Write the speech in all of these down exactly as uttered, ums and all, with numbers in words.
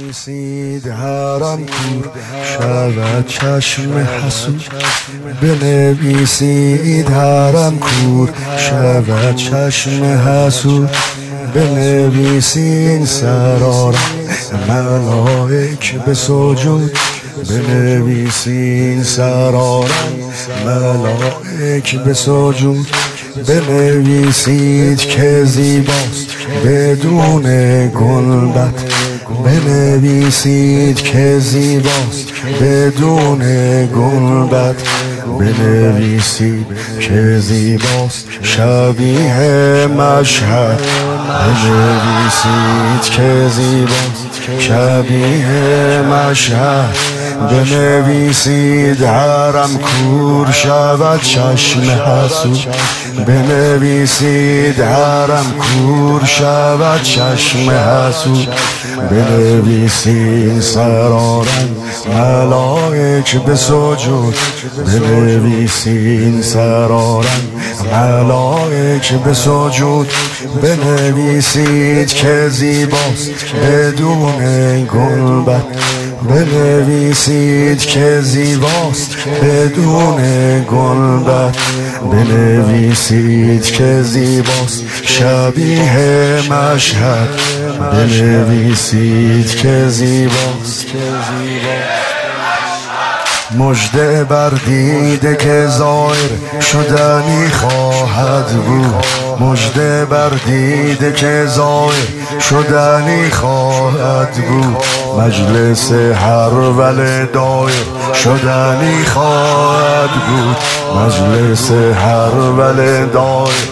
بنویسید حرم کور شود چشم حسود، بنویسید حرم کور شود چشم حسود، بنویسید سرار ملائک به سجود، بنویسید سرار ملائک به سجود، بنویسید که زیباست بدون گنبد، بنویسید که زیباست بدون گنبد، بنویسید که زیباست شبیه مشهد، بنویسید که زیباست شبیه مشهد، بنویسید حرم کور شود چشم حسود، بنویسید حرم کور شود چشم حسود، بنویسید سرارن ملائک به سجود، بنویسید سرارن ملائک به سجود، بنویسید که زیباست بدون گنبد، بنویسید که زیباست بدون گنبد، بنویسید که زیباست شبیه مشهد، بنویسید که زیباست. مژده بر دیده که ظاهر شدنی خواهد بود، مژده بر دیده که ظاهر شدنی خواهد بود، مجلس هرول دایر شدنی خواهد بود، مجلس هرول دایر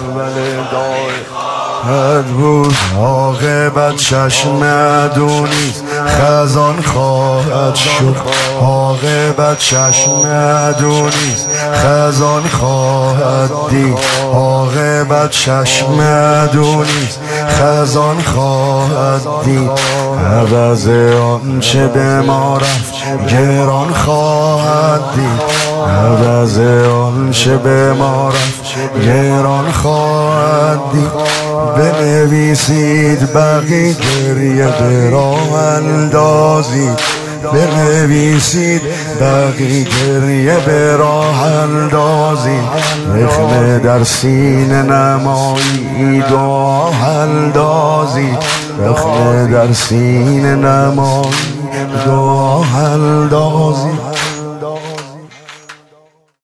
بود، عاقبت چشم ادونی خزان خواهد شد، عاقبت چشم ادونی خزان خواهد دید، عاقبت چشم ادونی خزان خواهد دید، عوض آنچه به ما رفت گران خواهد دید، عوض آنچه به ما رفت گران خواهد دید، بنویسید بقی گریه به راه اندازید، بنویسید بقی گریه به راه اندازید، رخنه در سینه نمایید دعا اندازید، رخنه در سینه نمایید دعا اندازید.